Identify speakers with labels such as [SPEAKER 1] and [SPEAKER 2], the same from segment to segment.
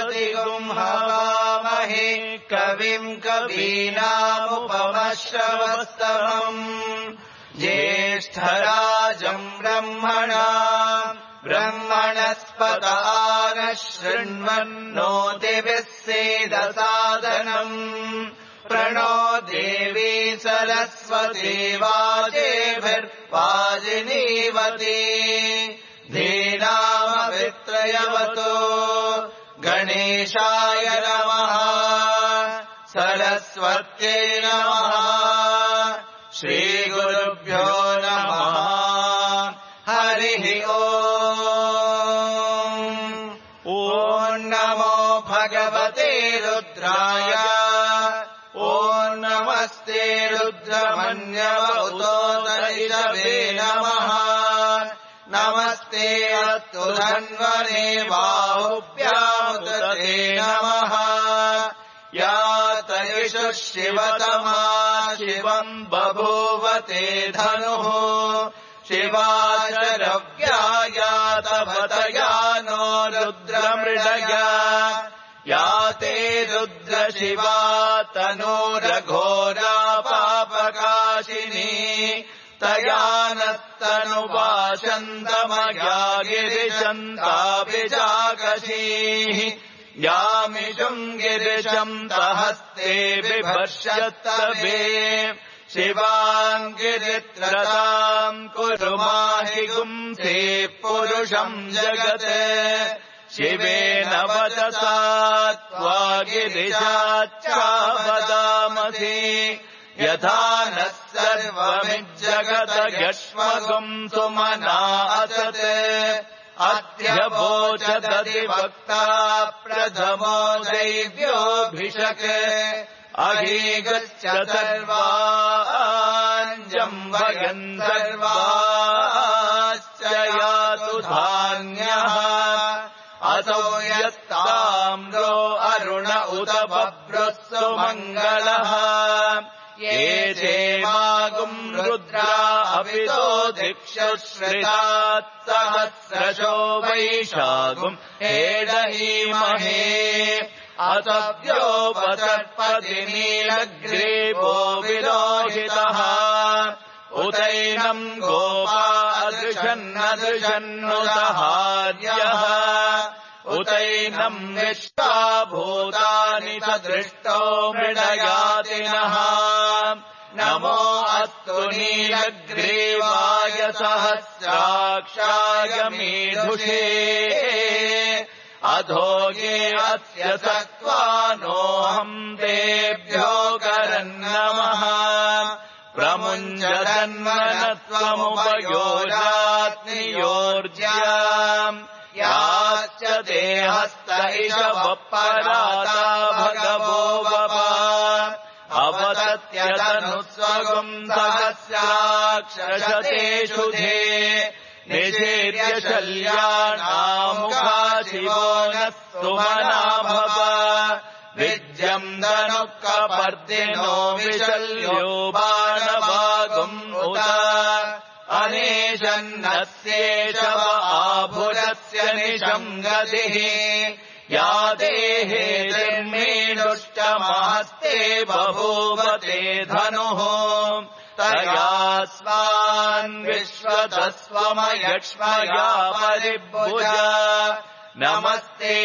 [SPEAKER 1] हवामहे कविम् कवीनामुपमश्रवस्तमम् ज्येष्ठराजम् ब्रह्मणस्पत नः शृण्वन्नोतिभिः सीदसादनम् प्रणो देवी सरस्वती वाजेभिर्वाजिनीवती धीनामभित्रयवतो गणेशाय नमः सरस्वत्यै नमः श्रीगुरुभ्यो नमः हरिः ॐ नमो भगवते रुद्राय ॐ नमस्ते रुद्रमन्यवतोदयिषवे नमः नमस्ते अस्तु धन्वने बाहुभ्यामुदते नमः या तयिषु शिवतमा शिवम् बभूवते धनुः शिवा शरव्या या तवतया नो रुद्रमृडया या ते रुद्रशिवा तनूरघोरा पापकाशिनी तया नस्तनुवाशन्तमया गिरिशन्ताभिजागशीः यामिषुम् गिरिशम् तहस्ते बिभर्षत्तवे शिवाम् गिरित्रताम् कुरु माहि गुंसे पुरुषम् जगत् शिवेन वचसा त्वा गिरिशाच्चावदामसि यथा नः सर्वमिज्जगदयश्वगुम् सुमना असत् अद्य वोचदधिवक्ता प्रथमो दैव्योऽभिषक् अहीगच्छ सर्वाञ्जम् वयम् सर्वाश्च यातु धान्यः असौ यत्ताम्रो अरुण उत बभ्रुः सुमङ्गलः ये चेमागुम् रुद्रा अपितो दिक्षुश्रितात् सहस्रशो वैशागुम् हेडहीमहे असव्योपसर्पति नीलग्रीवो विलोहितः उदैनम् गोपा अदृशन्नदृशन्नुदहार्यः उदैनम् विश्वा भूतानि तदृष्टो मृडयातिनः नमो अस्तु नीलग्रीवाय सहस्राक्षाय मीधुषे अधोगे अस्य सत्त्वानोऽहम् तेभ्यो करन्नमः प्रमुञ्जरन्वनत्वमुपयोजात्नियोर्ज्याम् याश्च देहस्त इषवपराता भगवो वपा अवसत्यतनुस्वगुम् सहस्राक्षरशतेषु धे निषेर्य शल्यानामुखा शिवो नः सुमना भव विद्यम् धनुःकपर्दिनो विशल्यो बाणवागुम् उत अनेशन्नस्येषव आभुरस्य निशम् गतिः या देहे निर्मेणुष्टमहस्ते बभूवते धनुः तया स्वान् विश्वतस्वमयक्ष्मया परिभुजा नमस्ते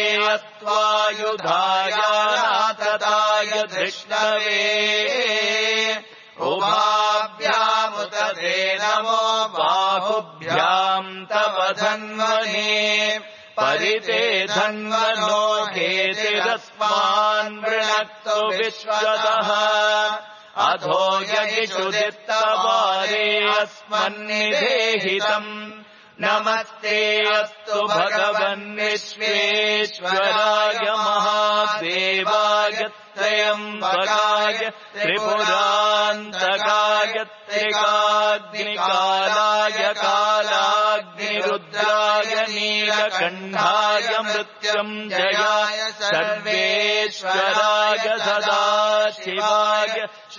[SPEAKER 1] अस्त्वायुधाय धृष्णवे उभाभ्यामुत ते नमो बाहुभ्याम् तव धन्वने परिते धन्वनो हेतिरस्मान् वृणक्तु विश्वतः अधो यगिषु दित्तवारे अस्मन्निधेहितम् नमस्ते अस्तु भगवन् विश्वेश्वराय महादेवाय त्र्यम्बकाय त्रिपुरान्तकाय त्रिकाग्निकालाय कालाग्निरुद्राय नीलकण्ठाय मृत्युञ्जयाय सर्वेश्वराय सदाशिवाय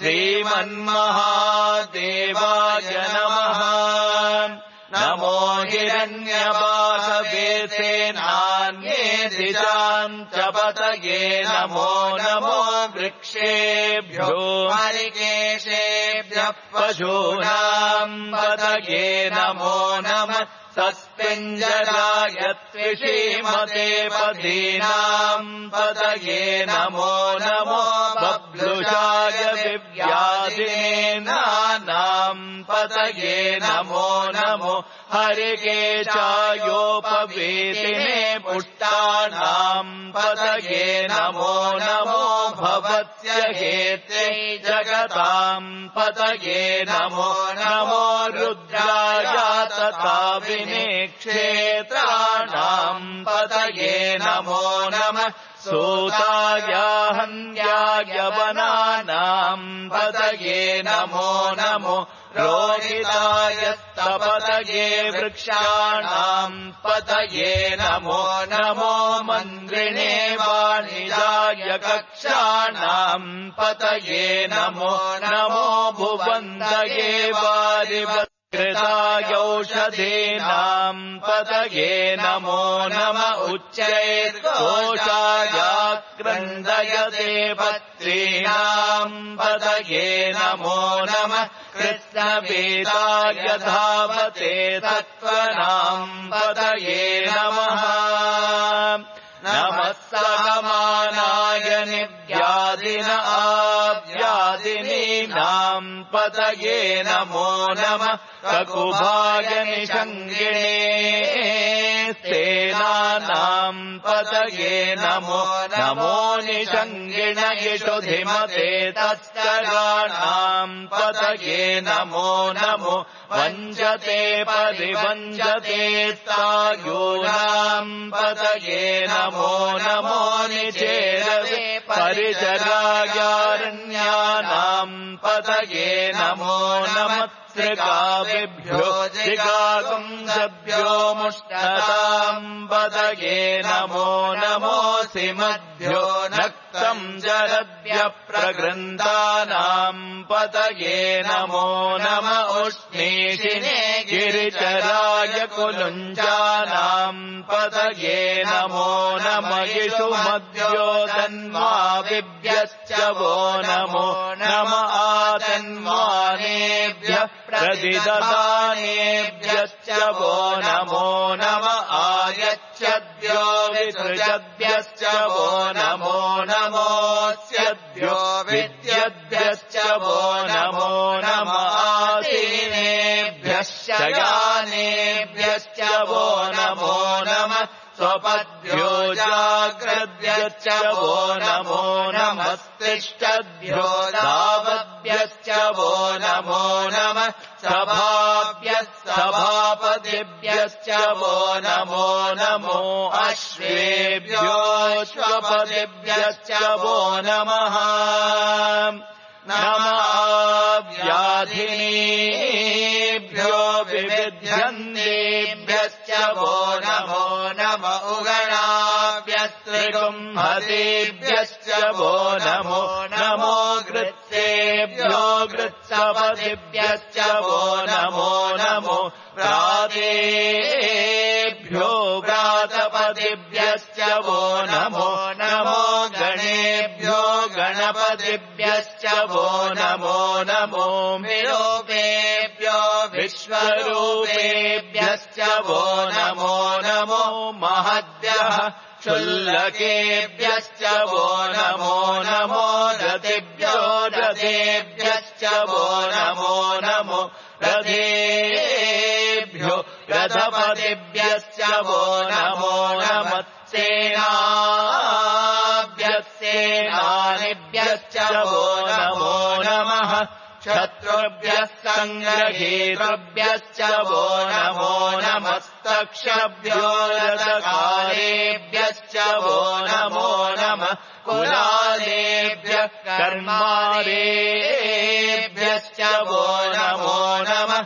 [SPEAKER 1] श्रीमन्महादेवाय नमः नमो हिरण्यवाहवे सेनान्ये दिशाम् च पतये नमो नमो वृक्षेभ्यो
[SPEAKER 2] हरिकेशेभ्यः
[SPEAKER 1] पशूनाम् पतये नमो नमः सस्पिञ्जराय त्विषीमते पदीनाम् पतये नमो नमो बब्लुषाय दिव्यादिनेनानाम् पतये नमो नमो हरिकेशायोपवीतिने पुष्टानाम् पतये नमो नमो भवत्य हेत्यै जगताम् पतये नमो नमो रुद्राय तथा क्षेत्राणाम् पतये नमो नमः सूताय हन्याय वनानाम् पतये नमो नमो रोहिताय स्तपतये वृक्षाणाम् पतये नमो नमो मन्द्रिणे वाणिजाय कक्षाणाम् पतये नमो नमो भुवन्तये कृतायौषधीनाम् पतये नमो नम उच्चैर्घोषायाक्रन्दयते पत्रीणाम् पतये नमो नमः कृष्णपीताय धावते तत्त्वनाम् पतये नमः नमः सहमानाय निव्यादिन आव्यादिनीनाम् पतये नमो नमः ककुभाय निषङ्गिणे सेनानाम् पतये नमो नमो निषङ्गिण यशोधिमते तस्कराणाम् पतये नमो नमो वञ्जते परिवञ्जते सायूनाम् पतये नमो नमो निचेरवे परिचरायारण्यानाम् पतये नमो नमः त्रिकाविभ्यो जिगाकुंसभ्यो मुष्टताम् पतये नमो नमोऽसिमद्भ्यो नक्तम् जरद्भ्यः प्रगृन्तानाम् पतये नमो नम उष्णीषिणे गिरिचराय कुलुञ्जानाम् पतये नमो नम यिषुमद्भ्यो तन्माविभ्यश्च वो नमो नम आतन्मानेभ्यः प्रतिददानेभ्यश्च वो नमो नम आयच्छद्भ्यो विसृजद्भ्यश्च वो नमो नमोऽस्यद्भ्यो विद्यद्भ्यश्च वो नमो नम आसीनेभ्यः शयानेभ्यश्च वो नमो नमः स्वपद्भ्यो जाग्रद्भ्यश्च वो नमो नमस्तिष्ठद्भ्यो धावद्भ्यश्च वो नमो नमः सभाभ्यः सभापतिभ्यश्च वो नमो नमो अश्वेभ्योऽश्वपतिभ्यश्च वो नमः व्याधिनीभ्यो विविध्यन्तेभ्यश्च वो नमो नम उगणाभ्यस्त्रिगुंहतेभ्यश्च वो नमो नमो गृत्सेभ्यो गृत्सपतिभ्यश्च वो नमो नमो व्रातेभ्यो व्रातपतिभ्यश्च वो नमो नमो गणेभ्यो गणपतिभ्यश्च वो नमो नमो विरूपेभ्यो विश्वरूपेभ्यश्च वो नमो नमो महद्भ्यः क्षुल्लकेभ्यश्च वो नमो नमो रथेभ्यो रथेभ्यश्च वो नमो नमो रथेभ्यो रथपतिभ्यश्च वो नमो नमः सेनाभ्यश्च वो नमो नमः क्षत्रुभ्यः सङ्ग्रहेतृभ्यश्च वो नमो नमस्तक्षभ्यो रथकारेभ्यश्च वो नमो नमः कुलालेभ्यः कर्मारेभ्यश्च वो नमो नमः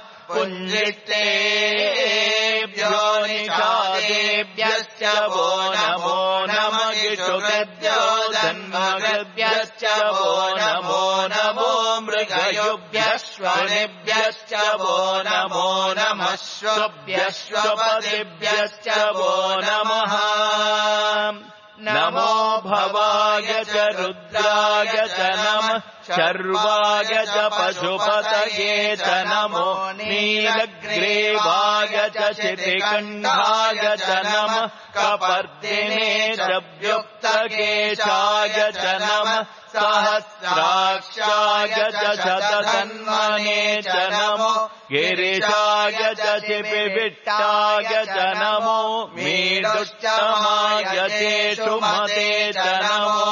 [SPEAKER 1] पुञ्जिष्टेभ्यो निषादेभ्यश्च वो नमो नमः यिषुगद्भ्यो धन्वगद्भ्यश्च वो नमो नमो मृगयुभ्यः श्वनिभ्यश्च वो नमो नमः श्वभ्यश्वपतिभ्यश्च वो नमः नमो भवाय च रुद्राय च नमः शर्वाय च पशुपतये च नमो नीलग्रीवाय च शितिकण्ठाय च नमः कपर्दिने च व्युक्तकेशाय च नमः सहस्राक्षाय च शतधन्वने च नमो गिरिशाय च चिपिविट्टाय च नमो मीडुष्टमाय चेषुमते च नमो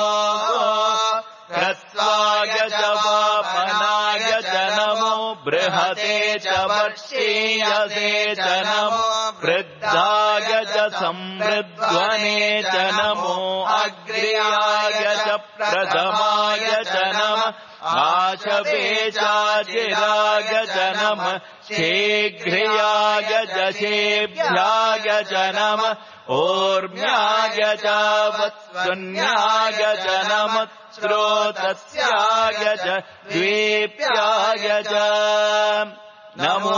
[SPEAKER 1] ह्रस्वाय च वामनाय च नमो बृहते च वर्षीयसे च नमो वृद्धाय च संवृध्वने च नमो अग्र्याय च प्रथमाय च नमः आशवे चाजिराय च नमः शीघ्रियाय च शेभ्याय च नमः ऊर्म्याय च वत्सुन्याय च नमः स्रोतस्याय च द्वीप्याय च नमो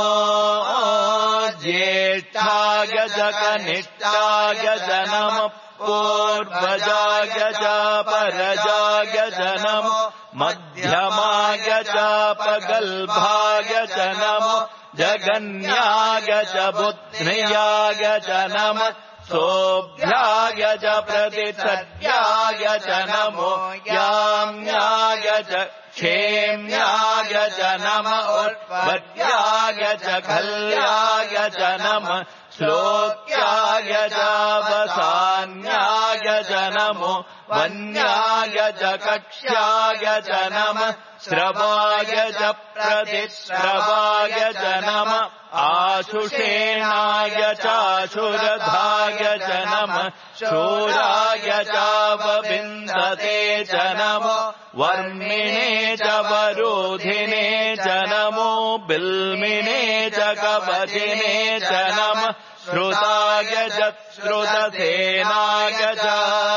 [SPEAKER 1] ज्येष्ठाय च कनिष्ठाय च नमः पूर्वजाय च परजाय च नमो मध्यमाय च पगल्भाय च नमो जगन्याय च बुद्ध्याय च नमः सोभ्याय च प्रतिसद्याय च नमो याम्याय च क्षेम्याय च नमः उत्पद्याय च खल्याय च नमः श्लोक्याय च वसान्याय च नमो वन्याय च कक्ष्याय च नमः श्रवाय च प्रतिश्रवाय च नमः आशुषेणाय चाशुरधाय च नमः शूराय चावविन्दते च नमो वर्मिणे च वरोधिने च नमो बिल्मिने च कवचिने च नमः श्रुताय च श्रुतसेनाय च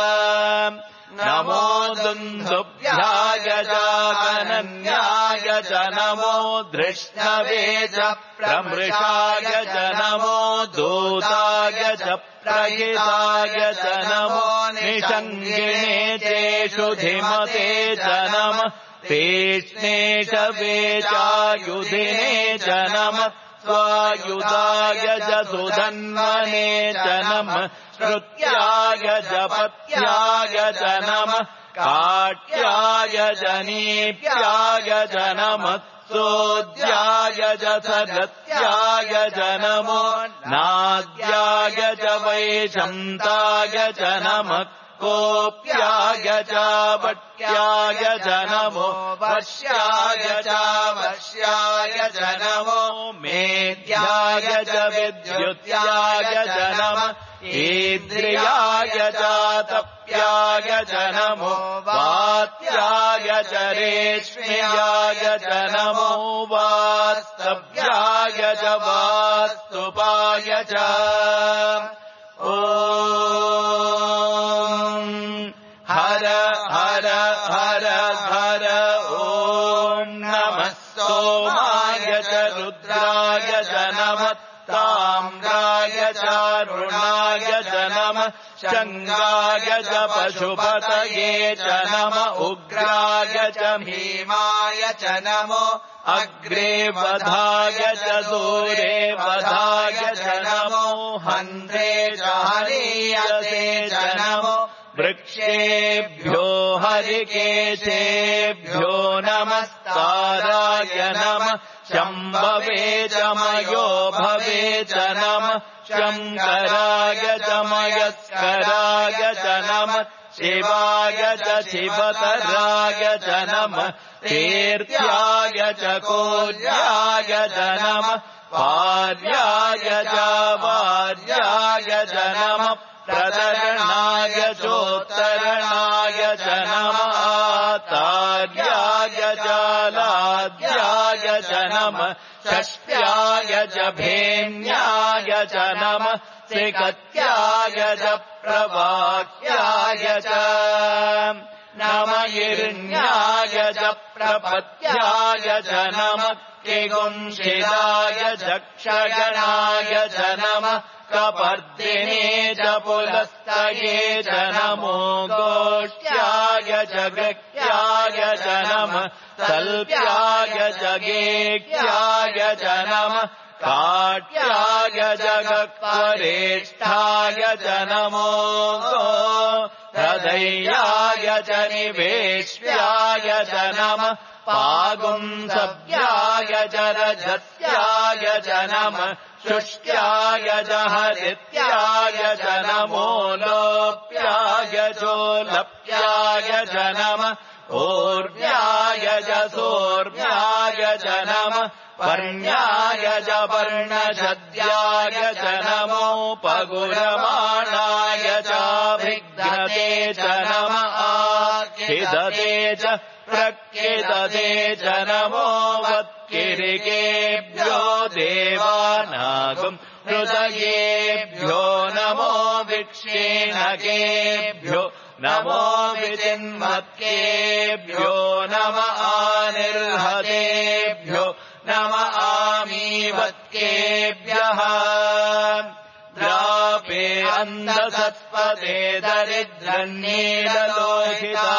[SPEAKER 1] नमो दुन्दुभ्याय च गणन्याय च नमो धृष्णवे च प्रमृषाय च नमो दूताय च प्रहिताय च नमो निषङ्गिणे चेषु धिमते च नमः तीक्ष्णे च वेचायुधिने च नमः स्वायुधाय च सुधन्वने च नमः श्रुत्याय च पत्याय च नमः काट्याय च नीप्याय च नमः सोद्याय च सरत्याय च नमो नाद्याय च वैशन्ताय च नमः कोप्याय च वट्याय च नमो वश्याय च वश्याय च नमो मेद्याय च विद्युत्याय च नमः ईद्रियाय च तप्याय च नमो वात्याय च रेश्म्याय च नमो वास्तव्याय च वास्तुपाय च हर हर हर हर ॐ नमः सोमाय च रुद्राय च नमः ताम्राय च रुणाय च नमः शङ्गाय च पशुपतये च नमः उग्राय च भीमाय च नमो अग्रे वधाय च दूरे वधाय च नमो हन्त्रे च हनीयसे च नमो वृक्षेभ्यो हरिकेशेभ्यो नमस्ताराय नमः शम्भवे च मयो भवे च नमः शङ्कराय च मयस्कराय च नमः शिवाय च शिवतराय च नमः तीर्थ्याय च कोल्याय च नमः पार्याय च वार्याय च नमः प्रतरणाय चोत्तरणाय च नमः तार्याय च लाद्याय च नमः षष्ट्याय च भेन्याय च नमः त्रिकत्याय च प्रवाक्याय च नमः हिरण्याय च प्रपत्याय च नमः किगुंशिदाय चक्षगणाय च नमः कपर्दिने च पुलस्तये च नमो गोष्ट्याय च गृह्याय च नमः तल्प्याय च गेह्याय च नमः काट्याय जगत्वरेष्ठाय च नमो हृदयाय च निवेश्याय च नमः पागुंसव्याय च रजस्याय च नमः शुष्क्याय च हरित्याय च नमो लोप्याय चोलप्याय च नमः ऊर्व्याय च सोर्व्याय च नमः पर्ण्याय च पर्णशद्याय च नमोपगुरमाणाय चाभिघ्नते च नमः आखिदते च प्रखिदते च नमो वत्किरिकेभ्यो देवानागम् हृदयेभ्यो नमो विक्षीणकेभ्यो नमो विचिन्मत्केभ्यो नमः आनिर्हतेभ्यो नमः आमीवत्केभ्यः द्रापे अन्धसत्पते दरिद्रन्नीललोहिता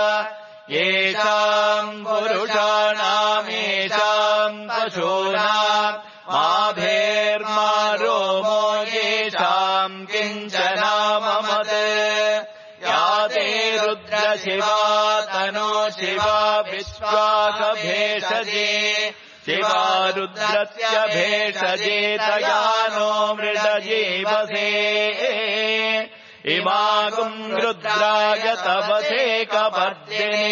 [SPEAKER 1] येषाम् पुरुषाणामेषाम् पशूनाम् माभेर्मा रोमो येषाम् किञ्चनाममत् याते रुद्रशिवा तनो शिवा विश्वासभेषजे शिवा रुद्रस्य भेषजे तया नो मृडजीवसे इमागुम् रुद्राय तपसे कपर्दिने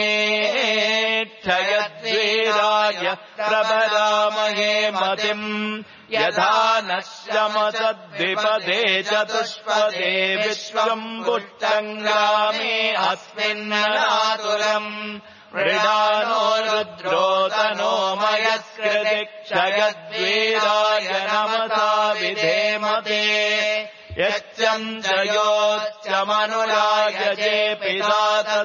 [SPEAKER 1] क्षयद्वीराय प्रभरामहे मतिम् यथा नः शमसद्विपदे चतुष्पदे विश्वम् पुष्टम् ग्रामे अस्मिन्ननातुरम् मृडानो रुद्रो तनो मयस्कृति क्षयद्वीराय नमसा विधेमते यच्चम् च योच्च मनुरायजे पिता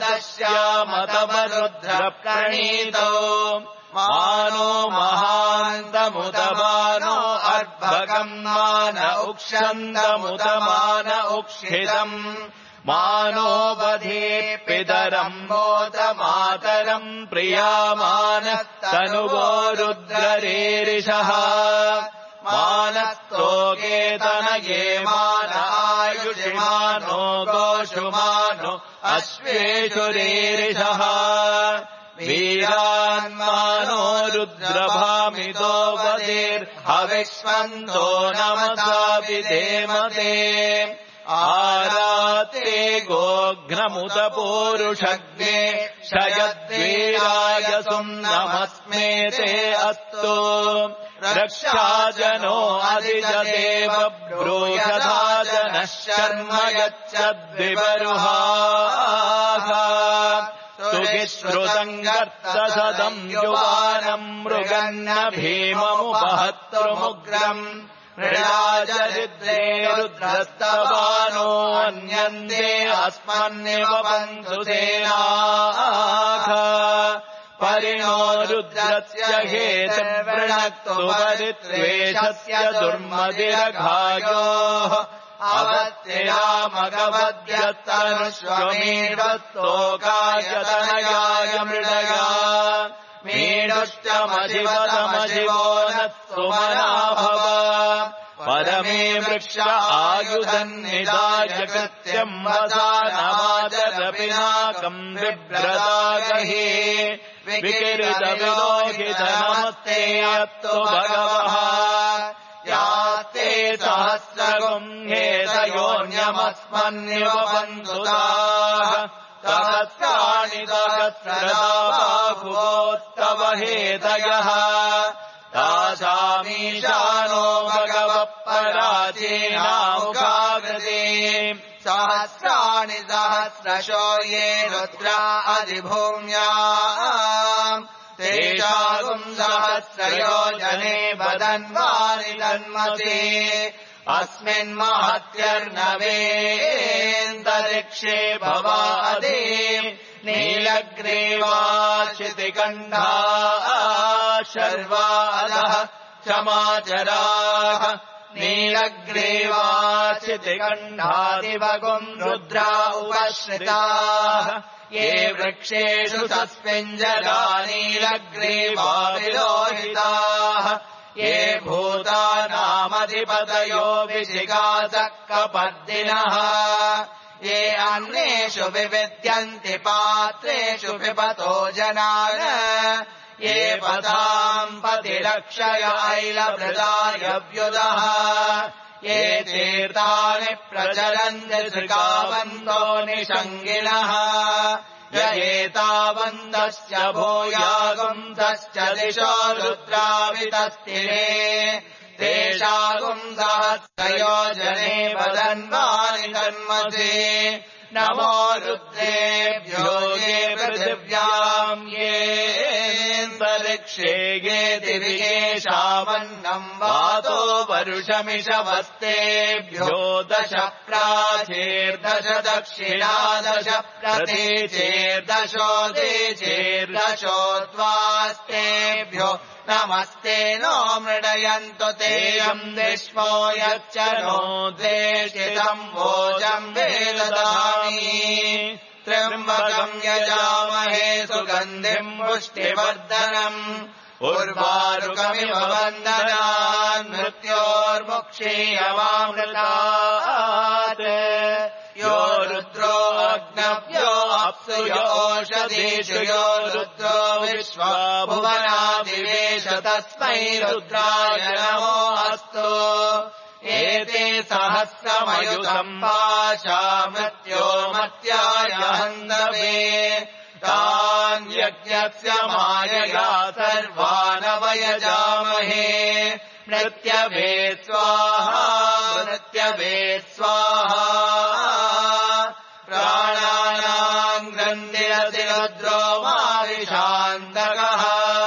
[SPEAKER 1] तदस्यामतमरुद्रप्रणीतो मानो महान्तमुतमानो अर्भकम् मान उक्षन्तमुतमान उक्षितम् मानो बधे पितरम् बोधमातरम् प्रियामानः तनुवो रुद्ररेरिषः मानस्तोकेतनये मान आयुषिमानो गोषुमानो अश्वेषु रेरिषः वीरान्मानो रुद्रभामितो वदेर्हविष्वन्तो नमसा विधेमते आराते गोघ्नमुत पूरुषग्ने शयद्वीराय सुम्नमस्मेते अस्तु रक्षाजनो अधिजदेव ब्रूषधाजनः शर्म यच्छद्विबरुहाः सुगिश्रुतम् गर्तसदम् युवानम् मृगन्न भीममुपहर्तृमुग्रम् मृडाजरिद्रे रुद्रस्तवानो अन्यन्ते अस्मन्निव बन्धु सेनाः परिणो रुद्रस्य हेतुर्वृणक्तु परित्वेषस्य दुर्मदिरघायोः अवत्यरामगवद्यत्तनुष्वमीर्वत्तोकायतनयाय मृडया मीडुष्टमशिवतमशिवो न सुमना भव परमे वृक्ष आयुधन्निदाय कृत्यम् वसानमाचरपिनाकम् बिभ्रदागहे विकिरितविलोकितनमस्ते अस्तु भगवः यास्ते सहस्रगुम् हेतयोऽन्यमस्मन्निव बन्धुताः सहस्राणि सहस्रदा बाहुवोत्तव हेतयः तासामीशानो भगवः पराचीनामुखाकृते सहस्राणि सहस्रशो ये रुद्रा अधिभूम्याम् तेषाम् सहस्रयोजने वदन्वानि तन्मते अस्मिन्महत्यर्नवेऽन्तरिक्षे भवादे नीलगगने नीलग्रीवाशितिकण्ठाः शर्वादः क्षमाचराः नीलग्रीवाशितिकण्ठादिवगुम् रुद्रा उपश्रिताः ये वृक्षेषु सस्मिञ्जला नीलग्रीवा विलोहिताः ये भूतानामधिपतयो विजिगासक्कपद्दिनः ये अन्नेषु विविद्यन्ति पात्रेषु पिबतो जनान् ये पदाम् पतिरक्षय ऐलभृदायव्युदः ये तीर्थानि प्रचरन्ति त्रिकावन्तो निषङ्गिणः य एतावन्तश्च भूयागुंसश्च दिशो रुद्रावितस्तिरे तेषागुम् सहस्रयोजने वदन्वानि तन्मसे नमो रुद्रेभ्यो ये पृथिव्याम् ये अन्तरिक्षे ये दिवि येषामन्नम् वातो वरुषमिषवस्तेभ्यो दश प्राचेर्दश दक्षिणादश प्रतीचेर्दशोदीचेर्दशोद्वास्तेभ्यो नमस्ते नो मृडयन्तु तेयम् विश्वो यच्च नो द्वेषितम् भोजम् वेददामि त्र्यम्बकम् यजामहे सुगन्धिम् पुष्टिवर्धनम् उर्वारुकमिव वन्दनान् मृत्योर्मुक्षीयमामृतात् यो रुद्रो अग्नव्यो अप्सु यो ओषधीषु यो रुद्रो विश्वा भुवनादिवेश तस्मै रुद्राय नमो अस्तु एते सहस्रमयुतम् पाशा मृत्यो मत्याय हन्दवे तान् यज्ञस्य मायया सर्वानवयजामहे मृत्यवे स्वाहा मृत्यवे स्वाहा प्राणानाम् ग्रन्थिरसि रुद्रो माविशान्तकः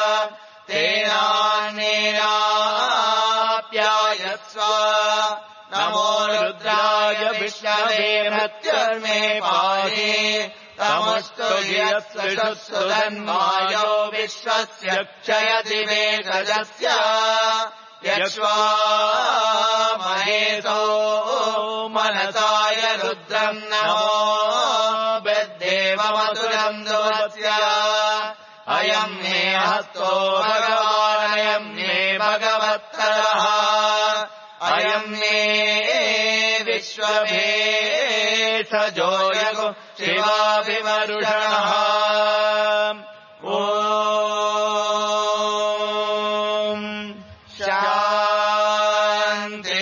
[SPEAKER 1] तेनान्नेनाप्यायस्व नमो रुद्राय विष्णवे मृत्युर्मे पाहि तमस्तु यत्सुषुत्सुधन्मायो विश्वस्य क्षयति वेषजस्य यक्ष्वा महेशो मनसाय रुद्रम् नमो विद्देवमधुरम् दुवस्य अयम् मे हस्तो भगवानयम् मे भगवत्तरः अयम् मे विश्वभेषजो यगो शिवाभिवरुषणः ॐ शान्ति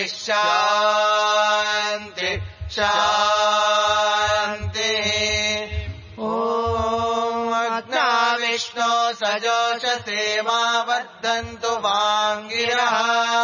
[SPEAKER 1] शान्ति शान्तिः ॐ अग्नाविष्णो सजोषसे मा वर्धन्तु वाङ्गिरः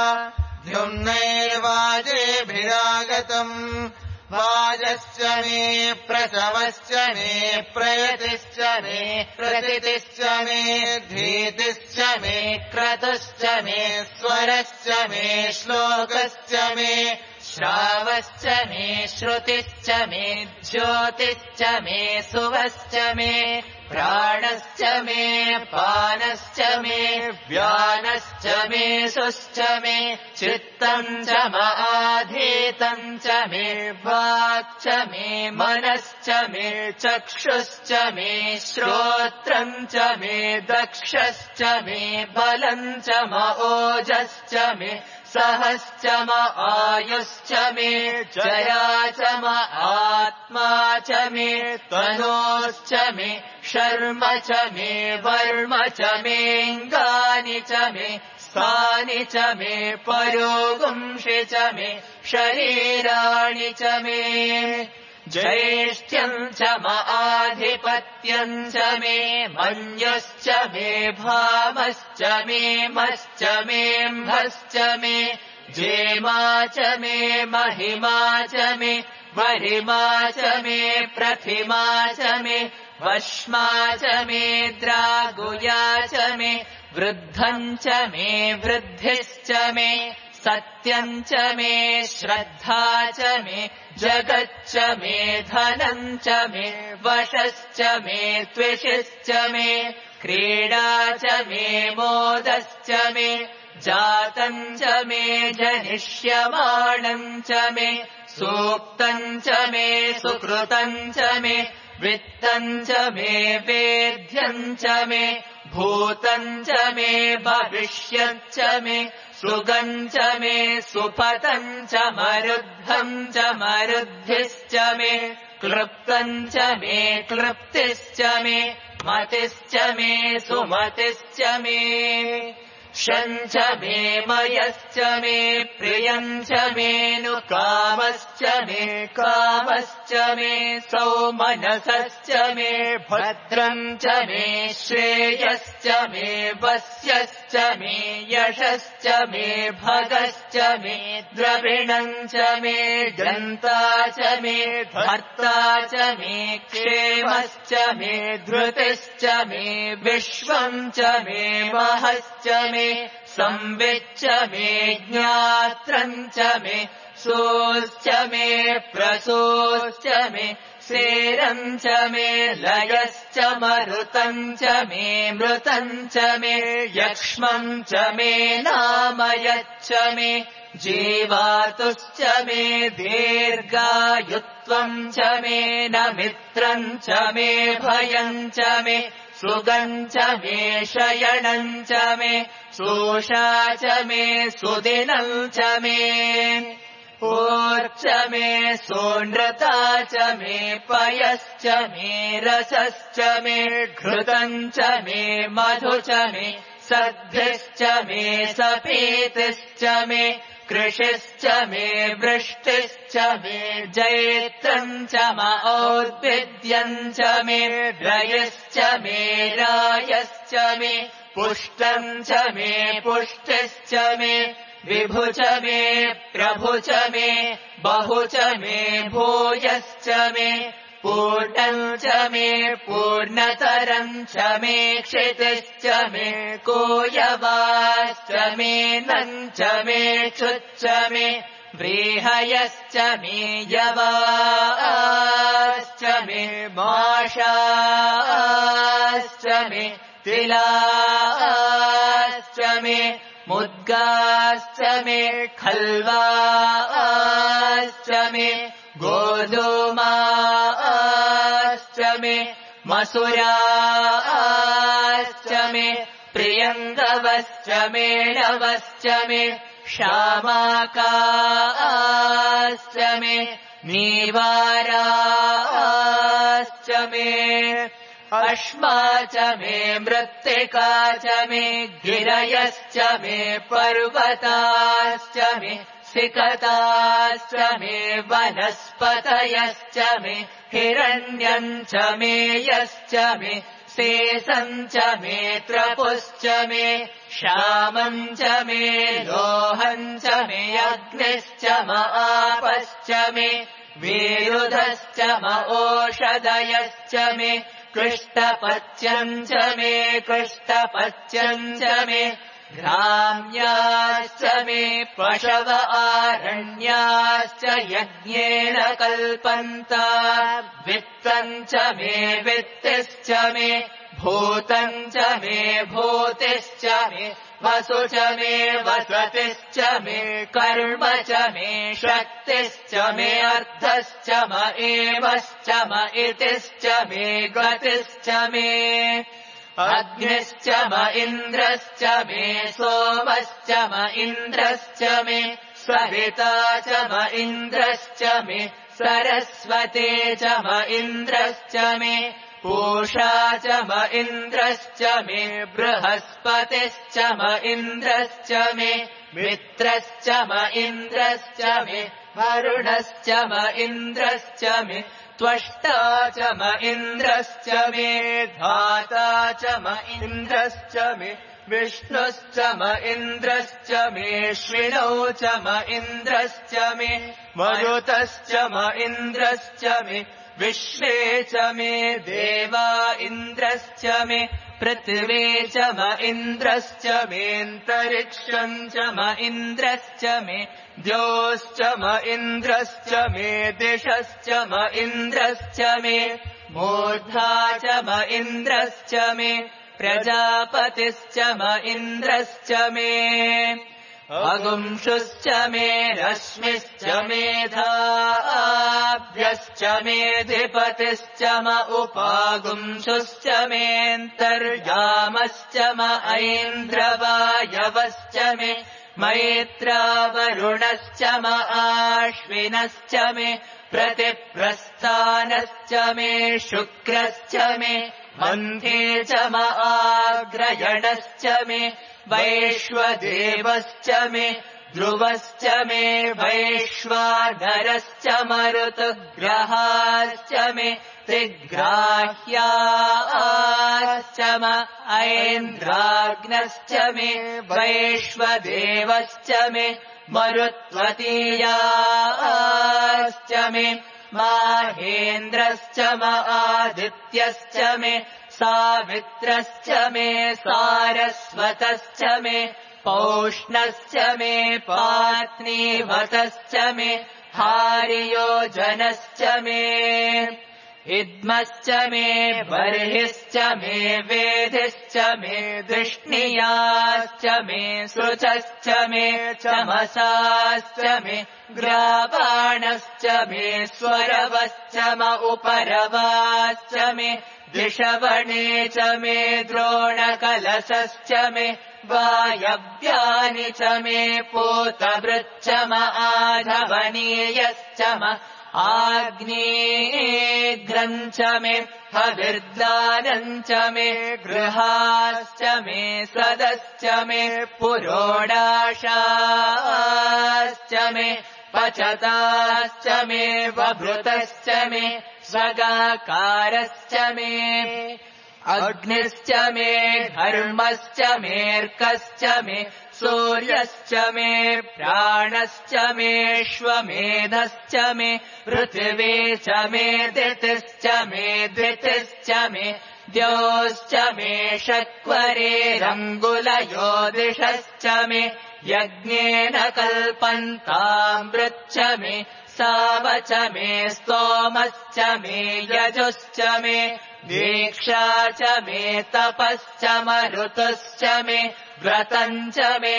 [SPEAKER 1] द्युम्नैर्वाजेभिरागतम् वाजश्च मे प्रसवश्च मे प्रयतिश्च मे प्रथितिश्च मे धीतिश्च मे क्रतुश्च मे स्वरश्च मे श्लोकश्च मे श्रावश्च मे श्रुतिश्च मे ज्योतिश्च मे सुवश्च मे प्राणश्च मे पानश्च मे व्यानश्च मे सुश्च मे चित्तम् च माधीतम् च मे वाक् च मे मनश्च मे चक्षुश्च मे श्रोत्रम् च मे दक्षश्च मे बलम् च ओजश्च मे सहश्च म आयुश्च मे जया च म आत्मा च मे तनोश्च मे शर्म च मे वर्म च मेऽङ्गानि च मे स्थानि च मे परोगुंषि च मे शरीराणि च मे ज्येष्ठ्यम् च म आधिपत्यम् च मे मन्युश्च मे भामश्च मे मश्च मेऽम्भश्च मे जेमा च मे महिमा च मे महिमा च मे प्रथिमा च मे वश्मा च मे द्रागुया च मे वृद्धम् च मे वृद्धिश्च मे सत्यम् च मे श्रद्धा च मे जगच्च मे धनम् च मे वशश्च मे त्विषश्च मे क्रीडा च मे मोदश्च मे जातम् च मे जनिष्यमाणम् च मे सूक्तम् च मे सुकृतम् च मे वित्तम् च मे वेद्यम् च मे भूतम् च मे भविष्यच्च मे सुगम् च मे सुपतम् च मरुद्धम् च मरुद्धिश्च मे क्लृप्तम् च मे क्लृप्तिश्च मे मतिश्च मे सुमतिश्च मे शम् च मे मयश्च मे प्रियम् च मेऽनुकामश्च मे कामश्च मे सौमनसश्च मे भद्रम् च मे श्रेयश्च मे वस्यश्च मे यशश्च मे भगश्च मे द्रविणम् च मे गन्ता च मे भर्ता च मे क्षेमश्च मे धृतिश्च मे विश्वम् च मे महश्च मे संविच्च मे ज्ञात्रम् च मे सोश्च मे प्रसोश्च मे सेरम् च मे लयश्च मरुतम् च मे मृतम् च मे यक्ष्मम् च मे नामयच्च मे जीवातुश्च मे दीर्घायुत्वम् च मे न मित्रम् च मे भयम् च मे सुगम् च मे शयनम् च मे सोषा च मे सुदिनम् च मे ऊर्च मे सोनृता च मे पयश्च मे रसश्च मे घृतम् च मे मधु च मे सद्भिश्च मे सपीतिश्च मे कृषिश्च मे वृष्टिश्च मे जैत्रम् च औद्भिद्यम् च मे रयश्च मे रायश्च मे पुष्टम् च मे पुष्टिश्च मे विभु च मे प्रभु च मे बहु च मे भूयश्च मे पूर्णम् च मे पूर्णतरम् च मे क्षितिश्च मे कोयवाश्च मे नम् च मे क्षुच्च मे व्रीहयश्च मे यवाश्च मे माषाश्च मे तिलाश्च मे मुद्गाश्च मे खल्वाश्च मे गोधूमाश्च मे मसुराश्च मे प्रियङ्गवश्च मेणवश्च मे शामाकाश्च मे नीवाराश्च मे अश्मा च मे मृत्तिका च मे गिरयश्च मे पर्वताश्च मे सिकताश्च मे वनस्पतयश्च मे हिरण्यम् च मे यश्च मे शेषम् च मे त्रपुश्च मे श्यामम् च मे लोहम् च मे अग्निश्च म आपश्च मे विरुधश्च म ओषधयश्च मे कृष्टपच्यम् च मे कृष्टपच्यम् च मे ग्राम्याश्च मे पशव आरण्याश्च यज्ञेन कल्पन्त वित्तम् च मे वित्तिश्च मे भूतम् च मे भूतिश्च मे वसु च मे वसतिश्च मे कर्म च मे शक्तिश्च मे अर्थश्च म एवश्च म इतिश्च मे गतिश्च मे अग्निश्च म इन्द्रश्च मे सोमश्च म इन्द्रश्च मे सविता च म इन्द्रश्च मे सरस्वती च म इन्द्रश्च मे पूषा च म इन्द्रश्च मे बृहस्पतिश्च म इन्द्रश्च मे मित्रश्च म इन्द्रश्च मे वरुणश्च म इन्द्रश्च मे त्वष्टा च म इन्द्रश्च मे धाता च म इन्द्रश्च मे विष्णुश्च म इन्द्रश्च मेऽश्विनौ च म इन्द्रश्च मे मरुतश्च म इन्द्रश्च मे विश्वे च मे देवा इन्द्रश्च मे पृथिवे च म इन्द्रश्च मेऽन्तरिक्षम् च म इन्द्रश्च मे द्योश्च म इन्द्रश्च मे दिशश्च म इन्द्रश्च मे मूर्धा च म इन्द्रश्च मे प्रजापतिश्च म इन्द्रश्च मे अगुंशुश्च मे रश्मिश्च मेधाभ्यश्च मेऽधिपतिश्च म उपागुंशुश्च मेऽन्तर्यामश्च म ऐन्द्रवायवश्च मे मैत्रावरुणश्च म आश्विनश्च मे प्रतिप्रस्थानश्च मे शुक्रश्च मे मन्थे च म आग्रयणश्च मे वैश्वदेवश्च मे ध्रुवश्च मे वैश्वानरश्च मरुतग्रहाश्च मे त्रिग्राह्याश्च म ऐन्द्राग्नश्च मे वैश्वदेवश्च मे मरुत्वतीयाश्च मे माहेन्द्रश्च म आदित्यश्च मे सावित्रश्च मे सारस्वतश्च मे पौष्णश्च मे पात्नीवतश्च मे हारियोजनश्च मे इद्मश्च मे बर्हिश्च मे वेदिश्च मे दृष्णियाश्च मे सृचश्च मे चमसाश्च मे ग्रावाणश्च मे स्वरवश्च म उपरवाश्च मे दिशवणे च मे द्रोणकलशश्च मे वायव्यानि च मे पूतभृच्च म आधवनीयश्च म आग्नेघ्रम् च मे हविर्दानम् च मे गृहाश्च मे सदश्च मे पुरोडाशाश्च मे पचताश्च मे वभृतश्च मे स्वगाकारश्च मे अग्निश्च मे घर्मश्च मेऽर्कश्च मे सूर्यश्च मे प्राणश्च मेऽश्वमेधश्च मे पृथिवी च मे दितिश्च मे धृतिश्च मे द्योश्च मे शक्वरेरङ्गुलयो दिशश्च मे यज्ञेन कल्पन्तामृच्च मे सावच मे स्तोमश्च मे यजुश्च मे दीक्षा च मे तपश्च मरुतश्च मे व्रतम् च मे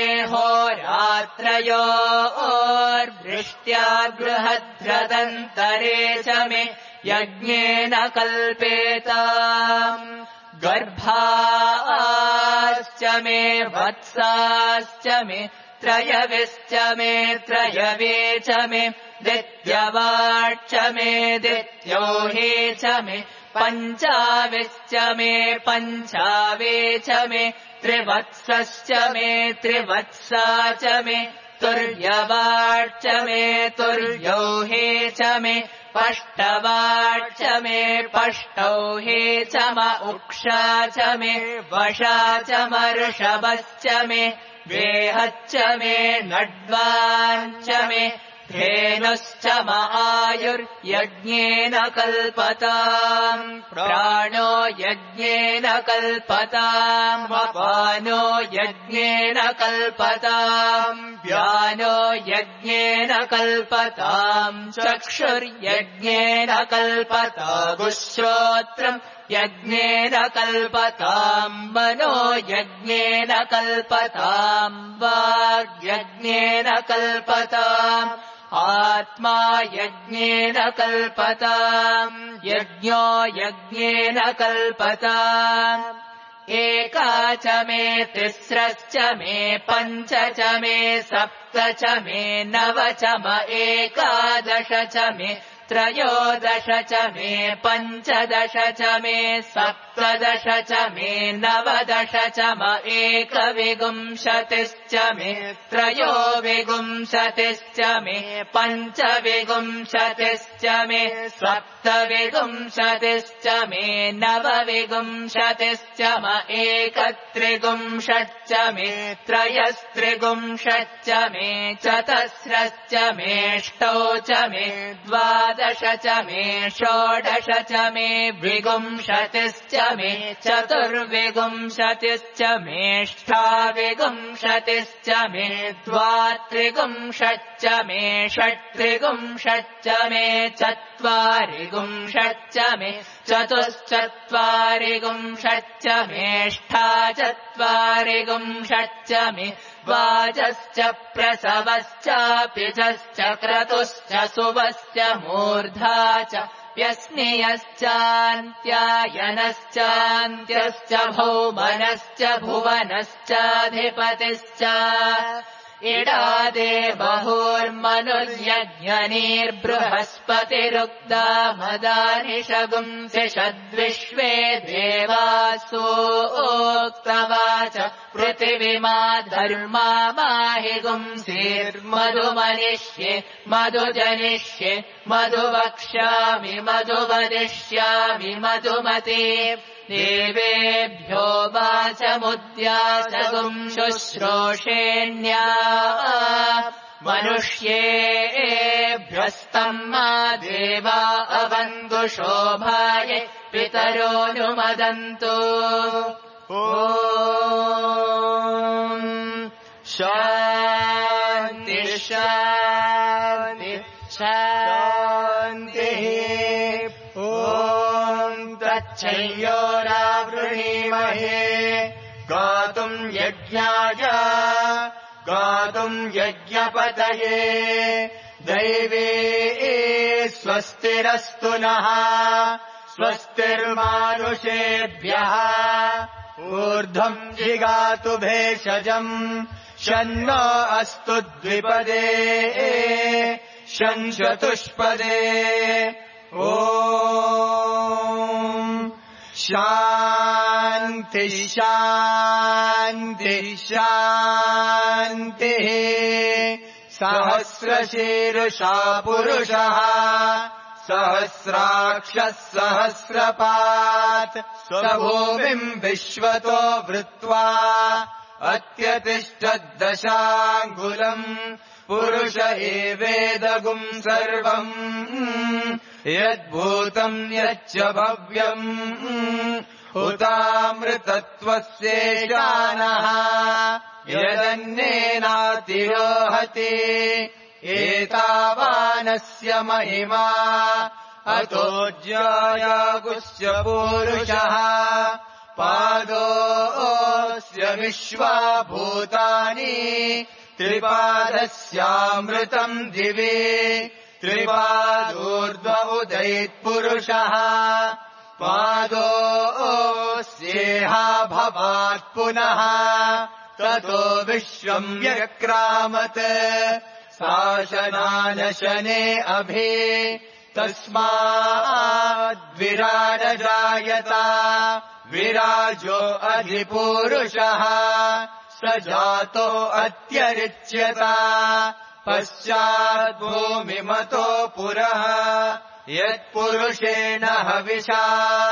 [SPEAKER 1] होरात्रयोर्वृष्ट्या बृहद्रदन्तरे च मे यज्ञेन कल्पेताम् गर्भाश्च मे वत्साश्च मे त्रयविश्च मे त्रयवे च मे दित्यवाच्च मे दित्योहे च मे पञ्चाविश्च मे पञ्चावे च मे त्रिवत्सश्च मे त्रिवत्सा च मे तुर्यवाच्च मे तुर्योहे च मे पष्टवाच्च मे पष्टौहे च म उक्षा च मे वशा च मर्षभश्च मे वेहच्च मे नड्वाञ्च मे धेनुश्च म आयुर्यज्ञेन कल्पताम् प्राणो यज्ञेन कल्पताम् अपानो यज्ञेन कल्पताम् व्यानो यज्ञेन कल्पताम् चक्षुर्यज्ञेन कल्पताम् श्रोत्रम् यज्ञेन कल्पताम् मनो यज्ञेन कल्पताम् वाग्यज्ञेन कल्पताम् आत्मा यज्ञेन कल्पताम् यज्ञो यज्ञेन कल्पताम् एका च मे तिस्रश्च मे पञ्च च मे सप्त च मे नव च म एकादश च मे त्रयोदश च मे पञ्चदश च मे सप्तदश च मे नवदश च म एकविंशतिश्च मे त्रयोविंशतिश्च मे पञ्चविंशतिश्च मे सप्तविंशतिश्च मे नवविंशतिश्च म एकत्रिंशच्च मे त्रयस्त्रिंशच्च मे चतस्रश्च मेष्टौ च मे द्वादश द्वादश च मे षोडश च मे विगुंशतिश्च मे चतुर्विगुंशतिश्च मेष्ठाविगुंशतिश्च मे द्वात्रिगुंशच्च मे षट्त्रिगुंशच्च मे चत्वारिगुंशच्च मे चतुश्चत्वारिगुंशच्च मेष्ठाचत्वारिगुंशच्च मे वाजश्च प्रसवश्चापिजश्च क्रतुश्च सुवश्च मूर्धा च व्यस्नियश्चान्त्यायनश्चान्त्यश्च भौमनश्च भुवनश्चाधिपतिश्च इडादे बहुर्मनुर्यज्ञनीर्बृहस्पतिरुक्ता मदानिषगुंसि षद्विश्वे देवासोक्तवाच पृथिवीमा धर्मा माहि गुंसीर्मधुमनिष्ये मधुजनिष्ये मधुवक्ष्यामि मधुवदिष्यामि मधुमते देवेभ्यो वाचमुद्यासगुं शुश्रूषेण्या मनुष्येभ्यस्तम् मा देवा अवन्तु शोभाय पितरोऽनुमदन्तु ॐ शान्ति शान्ति शान्तिः ॐ तच्छयोरावृणीमहे गातुम् यज्ञाय गातुम् यज्ञपतये दैवे स्वस्तिरस्तु नः स्वस्तिर्मानुषेभ्यः ऊर्ध्वम् जिगातु भेषजम् शन्नो अस्तु द्विपदे शञ्चतुष्पदे ॐ शान्ति शान्ति शान्तिः सहस्रशीर्षा पुरुषः सहस्राक्षः सहस्रपात् स्वभूमिम् विश्वतो वृत्वा अत्यतिष्ठद्दशाङ्गुलम् पुरुष एवेदगुम् सर्वम् यद्भूतम् यच्च भव्यम् हुतामृतत्वस्येशानः यदन्नेनातिरोहति एतावानस्य महिमा अतो ज्यायागुस्य पूरुषः पादोऽस्य विश्वा भूतानि त्रिपादस्यामृतम् दिवे त्रिपादोर्ध्व उदैत्पुरुषः पादोऽस्येहा भवात् पुनः ततो विश्वम् व्यक्रामत् शासनानशने अभि तस्माद्विराडजायत विराजो अधिपूरुषः स जातो अत्यरिच्यत पश्चाद्भूमिमतो पुरः यत्पुरुषेण हविषा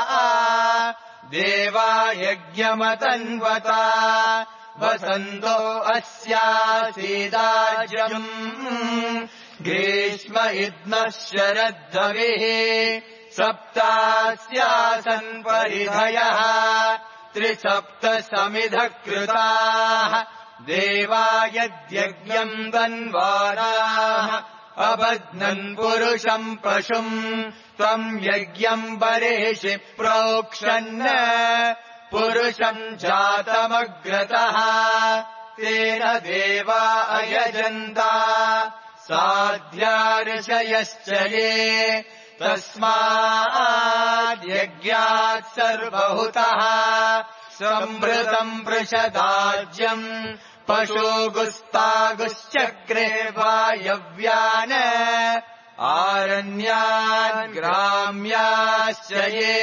[SPEAKER 1] देवा यज्ञमतन्वता वसन्तो अस्यासीदाज्यम् ग्रीष्म इद्मः शरद्धविः सप्तास्यासन् परिधयः त्रिसप्त समिधः कृताः देवा यद्यज्ञम् तन्वानाः अबध्नन् पुरुषम् पशुम् त्वम् यज्ञम् बर्हिषि प्रोक्षन् पुरुषम् जातमग्रतः तेन देवा अयजन्ता साध्या ऋषयश्च ये तस्माद्यज्ञात् सर्वहुतः सम्भृतम् पृषदाज्यम् पशुगुस्तागुश्चक्रे वायव्यान् आरण्यान् ग्राम्याश्च ये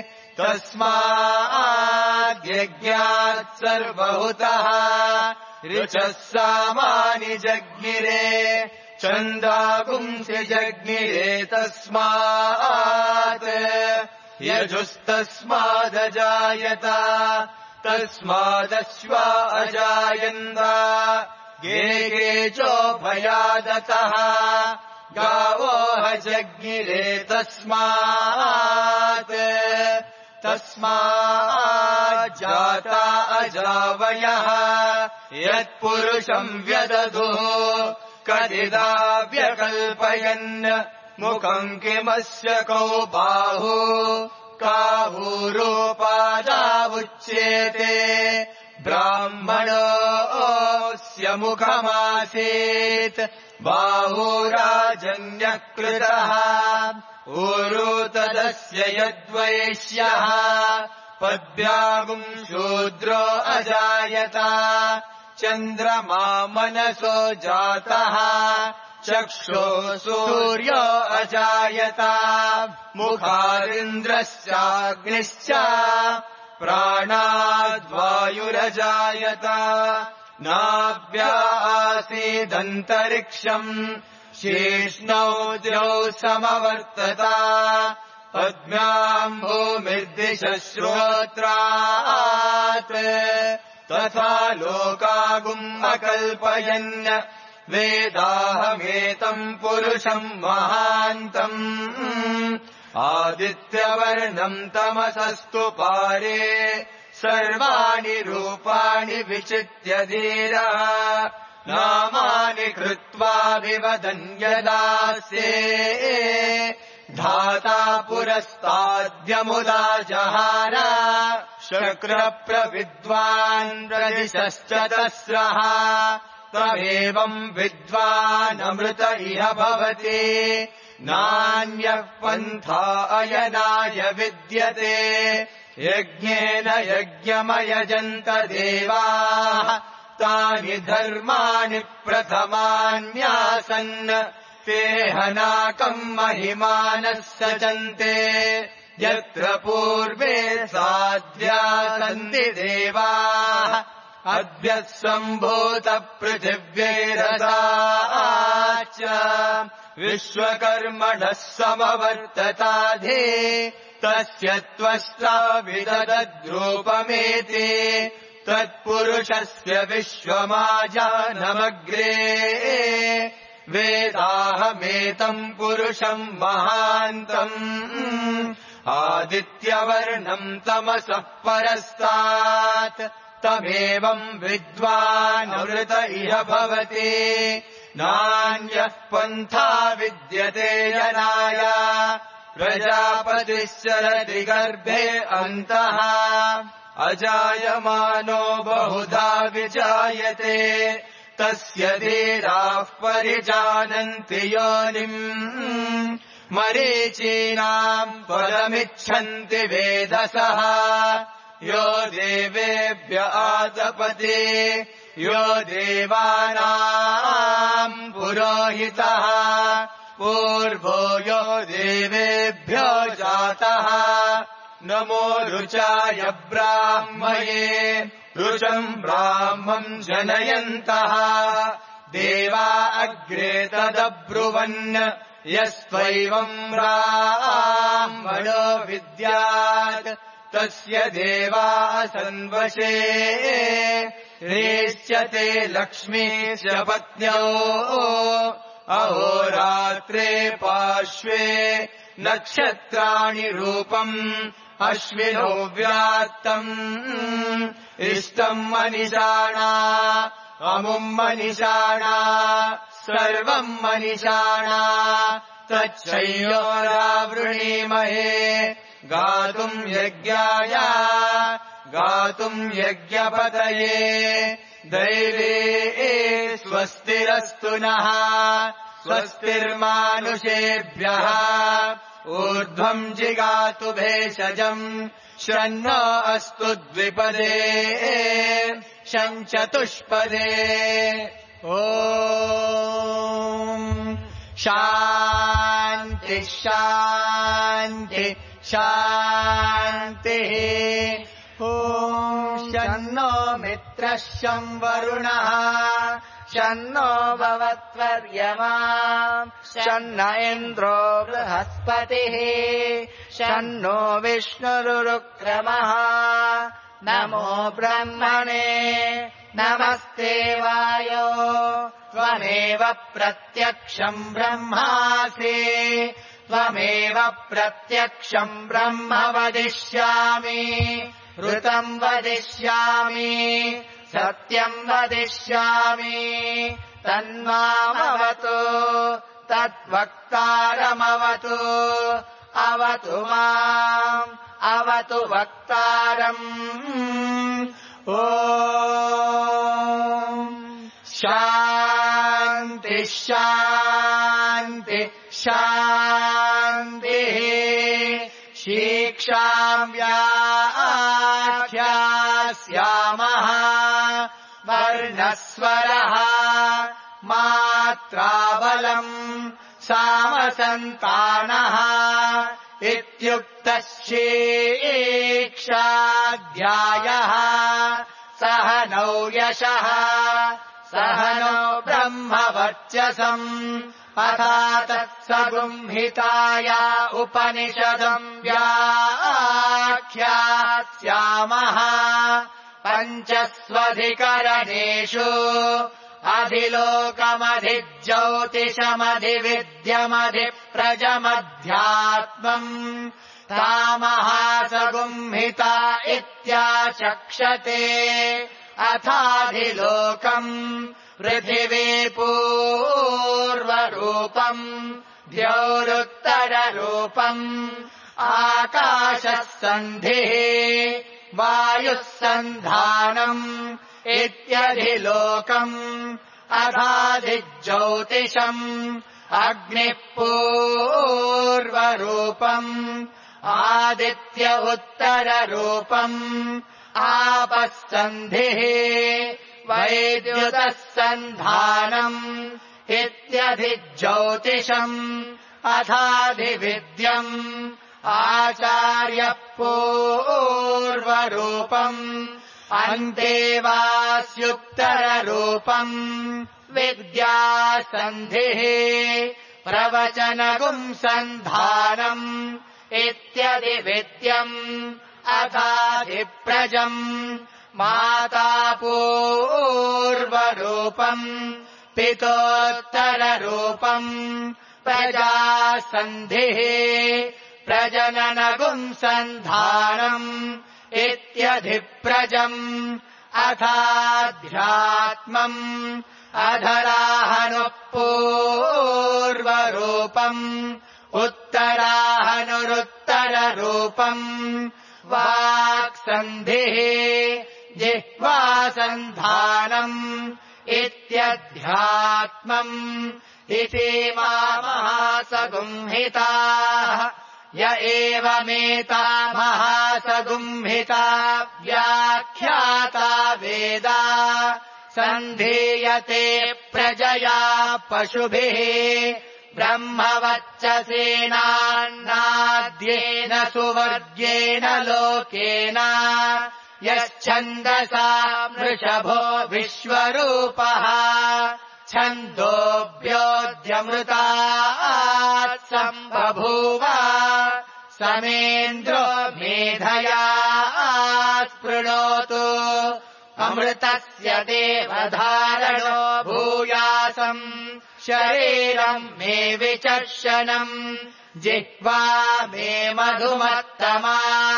[SPEAKER 1] तस्माद्यज्ञात् सर्वहुतः ऋचः सामानि जज्ञिरे छन्दागुंसि जज्ञिरे तस्मात् यजुस्तस्मादजायत तस्मादश्वा अजायन्त गे चोभयादतः गावो हजग्निरे तस्मात् जाता अजावयः यत्पुरुषम् व्यदधुः कदिदा व्यकल्पयन् मुखम् किमस्य कौ बाहु काहूरोपादावुच्येते ब्राह्मणोऽस्य मुखमासीत् बाहुराजन्यकृतः ऊरू तदस्य यद्वैश्यः पद्भ्यागुम् शूद्रो अजायत चन्द्रमा मनसो जातः चक्षो सूर्यो अजायत मुखादिन्द्रश्चाग्निश्च प्राणाद्वायुरजायत नाभ्या आसीदन्तरिक्षम् शीर्ष्णौ द्यौ समवर्तत पद्भ्याम् भूमिर्दिशः श्रोत्रात् तथा लोकागुम् अकल्पयन् वेदाहमेतम् पुरुषम् महान्तम् आदित्यवर्णम् तमसस्तु पारे सर्वाणि रूपाणि विचित्य धीरः नामानि कृत्वा विवदन् यदास्ये धाता पुरस्ताद्यमुदा जहार शक्रप्रविद्वान् प्रदिशश्चतस्रः तमेवम् विद्वानमृत इह भवति नान्यः पन्था अयनाय विद्यते यज्ञेन यज्ञमयजन्त देवाः तानि धर्माणि प्रथमान्यासन् ते हनाकम् महिमानः सजन्ते यत्र पूर्वे साध्या सन्ति देवाः अद्य सम्भूत पृथिव्यैरसाच्च विश्वकर्मणः समवर्तताधे तस्य त्वष्टा विदधद्रूपमेति तत्पुरुषस्य विश्वमाजानमग्रे वेदाहमेतम् पुरुषम् महान्तम् आदित्यवर्णम् तमसः परस्तात् तमेवम् विद्वानमृत इह भवति नान्यः पन्था विद्यते जनाय प्रजापतिश्चरति गर्भे अन्तः अजायमानो बहुधा विजायते तस्य धीराः परिजानन्ति योनिम् मरीचीनाम् पदमिच्छन्ति वेदसः यो देवेभ्य आतपते यो देवानाम् पुरोहितः पूर्वो यो देवेभ्यो जातः नमो रुचाय ब्राह्मये रुचम् ब्राह्मम् जनयन्तः देवा अग्रे तदब्रुवन् यस्त्वैवम् ब्राह्मणो विद्यात् तस्य देवा संवशे रेष्यते लक्ष्मीश्च पत्न्यौ अहोरात्रे पार्श्वे नक्षत्राणि रूपम् अश्विनो व्यात्तम् इष्टम् मनिषाणा अमुम् मनिषाणा सर्वम् मनिषाणा तच्छयोरावृणीमहे गातुम् यज्ञाय गातुम् यज्ञपतये दैवे स्वस्तिरस्तु नः स्वस्तिर्मानुषेभ्यः ऊर्ध्वम् जिगातु भेषजम् श्रन्नो अस्तु द्विपदे शञ्चतुष्पदे ॐ शान्ति शान्ति शान्तिः ॐ शन्नो मित्रः शं वरुणः शन्नो भवत्वर्यमा शन्न इन्द्रो बृहस्पतिः शन्नो विष्णुरुक्रमः नमो ब्रह्मणे नमस्ते वायो त्वमेव प्रत्यक्षम् ब्रह्मासि त्वमेव प्रत्यक्षम् ब्रह्म वदिष्यामि ऋतम् वदिष्यामि सत्यम् वदिष्यामि तन्मामवतु तद्वक्तारमवतु अवतु माम् अवतु वक्तारम् ॐ शान्ति शान्ति शान्तिः शीक्षाम् व्याख्यास्यामः वर्णस्वरः मात्राबलम् सामसन्तानः इत्युक्तः शिक्षाध्यायः सह नौ यशः सह नो ब्रह्मवर्चसम् अथा तत्सगुंहिताया उपनिषदम् व्याख्यास्यामः पञ्चस्वधिकरणेषु अधिलोकमधिज्योतिषमधिविद्यमधिप्रजमध्यात्मम् तामहासगुंहिता इत्याचक्षते अथाधिलोकम् पृथिवी पूर्वरूपम् द्यौरुत्तररूपम् आकाशः सन्धिः वायुः सन्धानम् इत्यधिलोकम् अथाधिज्योतिषम् अग्निः पूर्वरूपम् आदित्य उत्तररूपम् आपः सन्धिः वैद्युतः सन्धानम् इत्यधिज्योतिषम् अथाधिविद्यम् आचार्यः पूर्वरूपम् अन्तेवास्युत्तररूपम् विद्यासन्धिः प्रवचनगुम् सन्धानम् इत्यधिविद्यम् अथाधिप्रजम् माता पूर्वरूपम् पितोत्तररूपम् प्रजासन्धिः प्रजननगुम् सन्धानम् इत्यधिप्रजम् अथाध्यात्मम् अधराहनुः पूर्वरूपम् उत्तराहनुरुत्तररूपम् वाक्सन्धिः जिह्वासन्धानम् इत्यध्यात्मम् इति महासगुंहिताः य एवमेता महासगुंहिता व्याख्याता वेदा सन्धीयते प्रजया पशुभिः ब्रह्मवच्चसेनान्नाद्येन सुवर्ग्येण लोकेन यश्छन्दसा वृषभो विश्वरूपः छन्दोभ्योऽद्यमृतात् सम्बभूव समेन्द्रो मेधया स्पृणोतु अमृतस्य देवधारणो भूयासम् शरीरम् मे विचर्षणम् जिह्वा मे मधुमत्तमा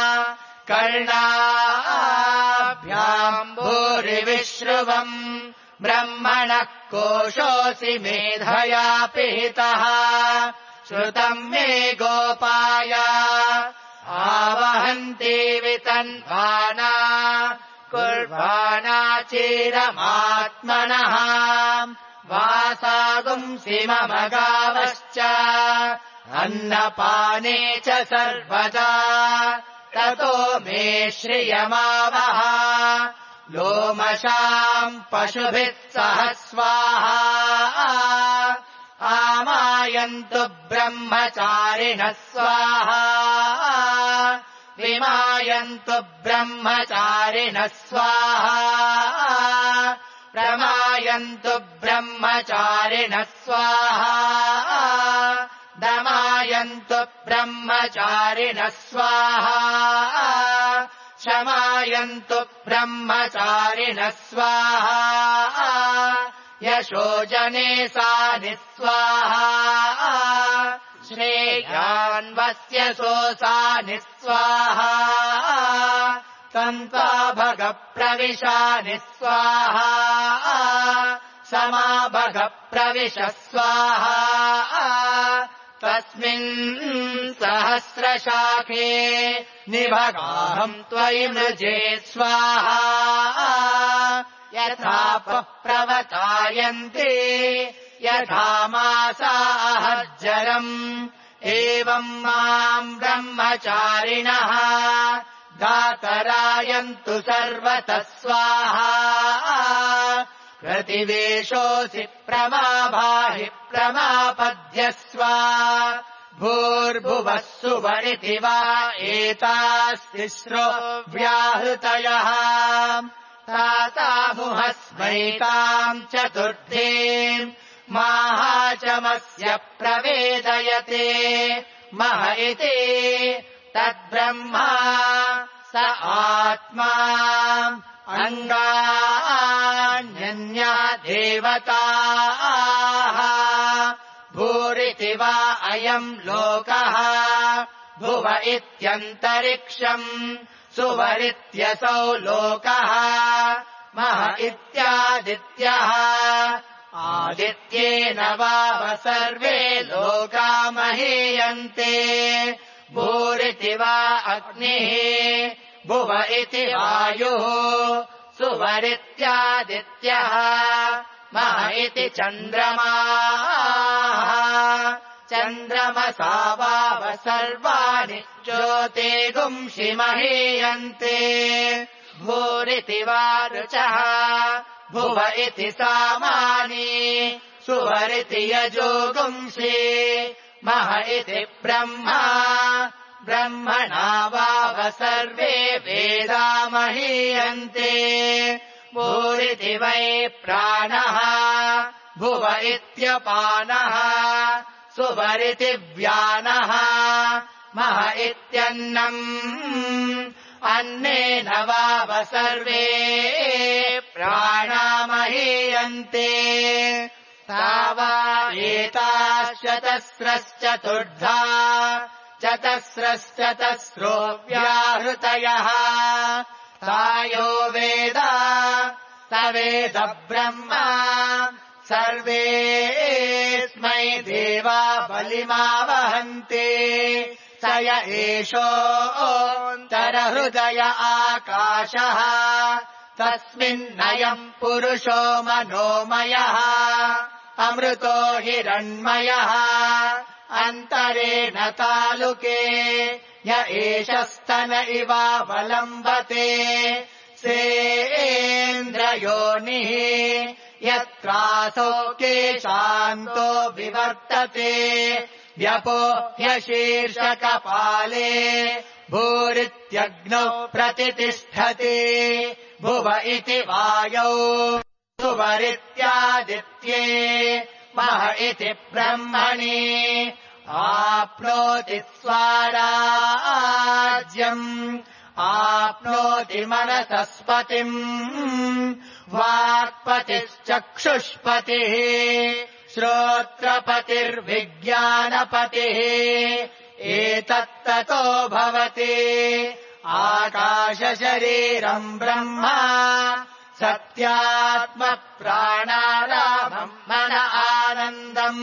[SPEAKER 1] कर्णाभ्याम् भूरिविश्रुवम् ब्रह्मणः कोशोऽसि मेधया पिहितः श्रुतम् मे गोपाय आवहन्ति वितन्वाना कुर्वाणा चिरमात्मनः वासागुंसि मम गावश्च अन्नपाने च सर्वदा ततो मे श्रियमावह लोमशाम् पशुभिः सह स्वाहा आमायन्तु ब्रह्मचारिणः स्वाहा विमायन्तु ब्रह्मचारिणः स्वाहा प्रमायन्तु ब्रह्मचारिणः स्वाहा दमायन्तु ब्रह्मचारिणः स्वाहा क्षमायन्तु ब्रह्मचारिणः स्वाहा यशोजने सा निःस्वाहा श्रेयान्वस्य सोऽसा निःस्वाहा तन्त्वा भगप्रविशा निःस्वाहा समाभग प्रविश स्वाहा तस्मिन् सहस्रशाखे निभगाहम् त्वयि मृजे स्वाहा यथापः प्रवतायन्ते यथा मासाहर्जरम् एवम् माम् ब्रह्मचारिणः दातरायन्तु सर्वतः स्वाहा प्रतिवेशोऽसि प्रमाभाहि प्रमापद्यस्व भूर्भुवः सुवरिति वा एतास्तिस्रो व्याहृतयः तासामुहस्मैताम् चतुर्थीम् माहाचमस्य प्रवेदयते मह इति तद्ब्रह्मा स आत्मा अङ्गान्यन्या देवताः भूरिति वा अयम् लोकः भुव इत्यन्तरिक्षम् सुवरित्यसौ लोकः मह इत्यादित्यः आदित्येन वाव सर्वे लोका महीयन्ते भूरिति वा अग्निः भुव इति वायुः सुवरित्यादित्यः मह इति चन्द्रमाः चन्द्रमसा वाव सर्वाणि ज्योतिर्गुंषि महीयन्ते भूरिति वा रुचः भुव इति सामानि सुवरिति यजोगुंषि मह इति ब्रह्मा ब्रह्मणा वाव सर्वे वेदा महीयन्ते भूरिति वै प्राणः भुव इत्यपानः सुवरिति व्यानः मह इत्यन्नम् अन्नेन वाव सर्वे प्राणा महीयन्ते सा वा एताश्चतस्रश्चतुर्धा चतस्रश्चतस्रो व्याहृतयः तायो वेद स वेद ब्रह्मा सर्वेऽस्मै देवा बलिमावहन्ते स य एषोऽन्तरहृदय आकाशः तस्मिन्नयम् पुरुषो मनोमयः अमृतो हिरण्मयः अन्तरेण तालुके य एष स्तन इवावलम्बते सेन्द्रयोनिः यत्रासौ केशान्तो विवर्तते व्यपो ह्यशीर्षकपाले भूरित्यग्नौ प्रतितिष्ठति भुव इति वायौ सुवरित्यादित्ये मह इति ब्रह्मणि आप्नोति स्वाराज्यम् आप्नोति मनसस्पतिम् वाक्पतिश्चक्षुष्पतिः श्रोत्रपतिर्विज्ञानपतिः एतत्ततो भवति आकाशशरीरम् ब्रह्मा सत्यात्मप्राणारामम् मन आनन्दम्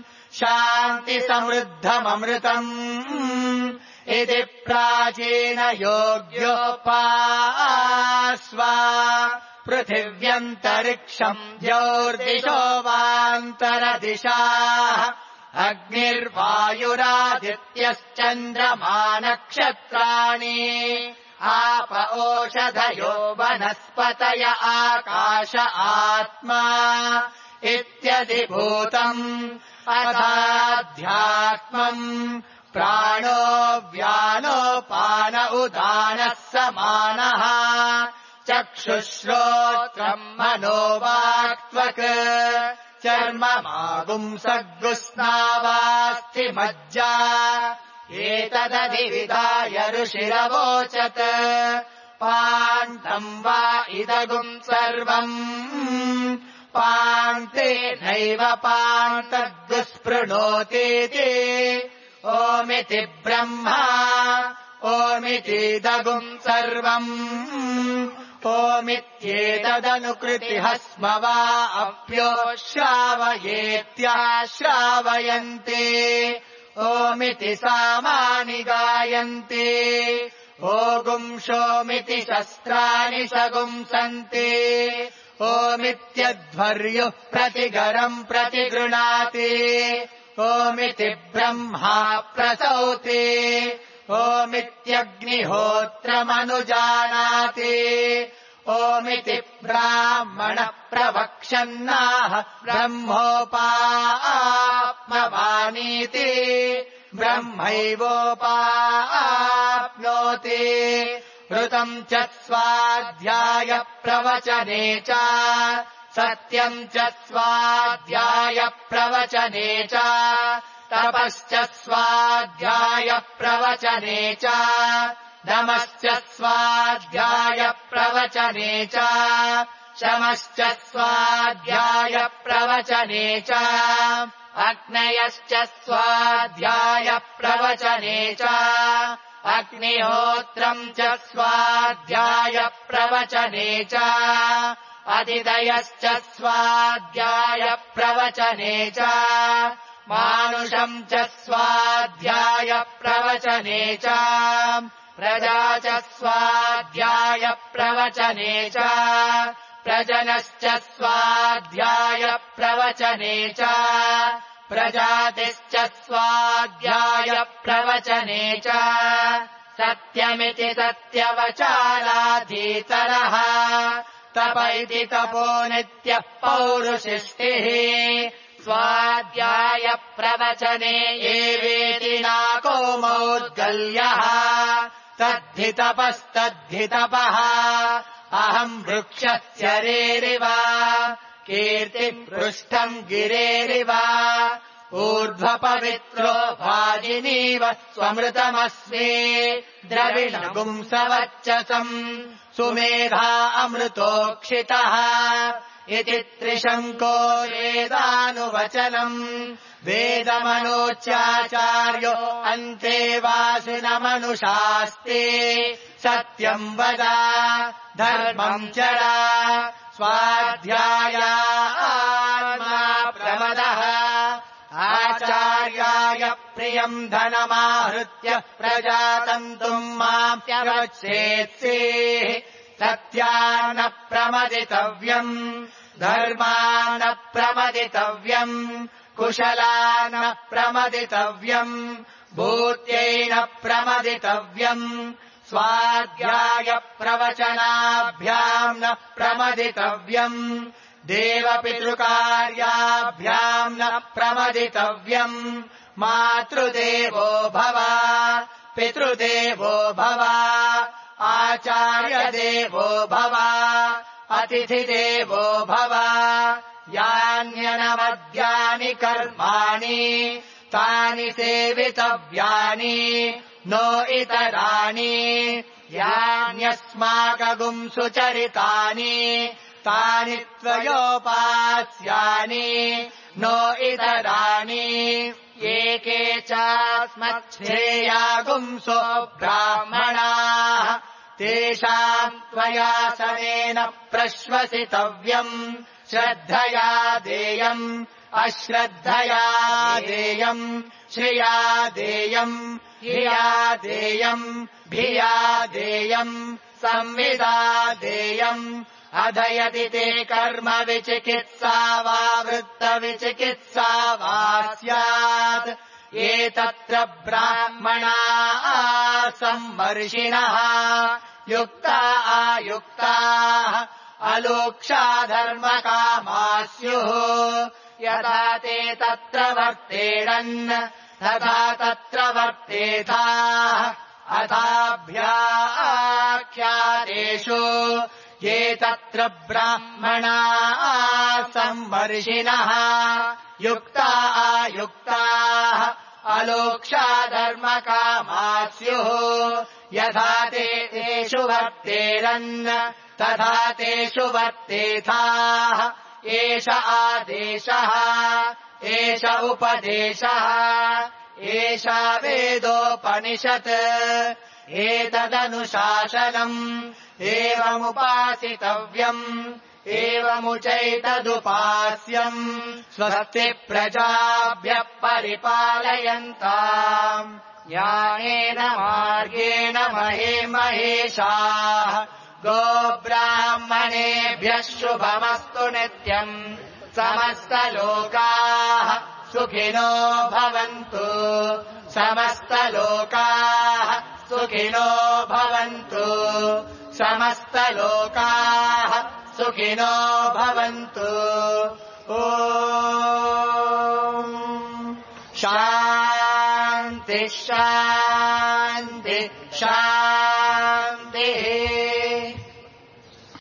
[SPEAKER 1] शान्तिसमृद्धममृतम् इति प्राचीनयोग्योपास्वा पृथिव्यन्तरिक्षम् द्यौर्दिशो वान्तरदिशाः अग्निर्वायुरादित्यश्चन्द्रमा नक्षत्राणि आप ओषधयो वनस्पतय आकाश आत्मा इत्यधिभूतम् अथाध्यात्मम् प्राणो व्यानोपान उदानः समानः चक्षुश्रोत्रम् मनोवाक्त्वक् चर्ममागुंसग्गुस्नावास्ति मज्जा एतदधिविधाय ऋषिरवोचत् पान्तम् वा इदगुम् सर्वम् पान्ते नैव पान्तद्दुःस्पृणोतीति ओमिति ब्रह्मा ओमितीदगुम् सर्वम् ओमित्येतदनुकृतिः स्म वा अप्यो श्रावयेत्याश्रावयन्ते ओमिति सामानि गायन्ते ओगुंशोमिति शस्त्राणि सगुंसन्ते ओमित्यध्वर्युः प्रतिगरम् प्रतिगृणाति ओमिति ब्रह्मा प्रसौते ओमित्यग्निहोत्रमनुजानाति ओमिति ब्राह्मणः प्रवक्षन्नाह ब्रह्मोपाप्नवानीति ब्रह्मैवोपाप्नोति ऋतम् च स्वाध्याय प्रवचने च सत्यम् च स्वाध्याय प्रवचने च तपश्च स्वाध्याय प्रवचने च दमश्च स्वाध्याय प्रवचने च शमश्च स्वाध्याय प्रवचने च अग्नयश्च स्वाध्याय प्रवचने च अग्निहोत्रम् च स्वाध्याय प्रवचने च अतिदयश्च स्वाध्याय प्रवचने च मानुषम् च स्वाध्याय प्रवचने च प्रजा च स्वाध्याय प्रवचने च प्रजनश्च स्वाध्याय प्रवचने च प्रजातिश्च स्वाध्याय प्रवचने च सत्यमिति सत्यवचाराधीतरः तप इति तपो नित्यः पौरुषिष्टिः स्वाध्याय प्रवचने एवेति नाको मौद्गल्यः तद्धि तपस्तद्धि-तपः अहम् वृक्षस्य रेरिव कीर्तिम् पृष्ठम् गिरेरिव ऊर्ध्वपवित्रो भाजिनीव स्वमृतमस्मि द्रविणगुंसवर्चसम् सुमेधा अमृतोक्षितः इति त्रिशङ्को वेदानुवचनम् वेदमनोच्याचार्यो अन्ते वासिनमनुशास्ते सत्यम् वद धर्मम् चर स्वाध्यायात्मा प्रमदः आचार्याय प्रियम् धनमाहृत्य प्रजातन्तुम् माप्यवच्छेत्सेः सत्यान्न प्रमदितव्यम् धर्मान्न प्रमदितव्यम् कुशलान्न प्रमदितव्यम् भूत्यैन प्रमदितव्यम् स्वाध्याय प्रवचनाभ्याम् न प्रमदितव्यम् देवपितृकार्याभ्याम् न प्रमदितव्यम् मातृदेवो भव पितृदेवो भव आचार्यदेवो भव अतिथिदेवो भव यान्यनवद्यानि कर्माणि तानि सेवितव्यानि नो इतराणि यान्यस्माकगुम् सुचरितानि तानि त्वयोपास्यानि नो इतराणि एके चास्मच्छ्रेयागुंसो ब्राह्मणाः तेषाम् त्वया सनेन प्रश्वसितव्यम् श्रद्धया देयम् अश्रद्धया देयम् श्रिया देयम् हिया देयम् भिया देयम् संविदा देयम् अधयति ते कर्म विचिकित्सा वा वृत्तविचिकित्सा वा स्यात् एतत्र ब्राह्मणाः सम्मर्षिणः युक्ता आयुक्ताः अलोक्षा धर्मकामाः स्युः यथा ते तत्र वर्तेरन् तथा तत्र वर्तेथाः अथाभ्याख्यातेषु ये तत्र ब्राह्मणाः सम्मर्षिणः युक्ता आयुक्ताः अलोक्षा धर्मकामाः स्युः यथा तेषु वर्तेरन् तथा तेषु वर्तेथाः एष आदेशः एष उपदेशः एषा वेदोपनिषत् एतदनुशासनम् एवमुपासितव्यम् एवमुचैतदुपास्यम् स्वस्ति प्रजाभ्यः परिपालयन्ताम् न्यायेन मार्गेण महेशाः गोब्राह्मणेभ्यः शुभमस्तु नित्यम् समस्तलोकाः सुखिनो भवन्तु समस्तलोकाः सुखिनो भवन्तु समस्तलोकाः सुखिनो भवन्तु ॐ शान्ति शान्ति शान्तिः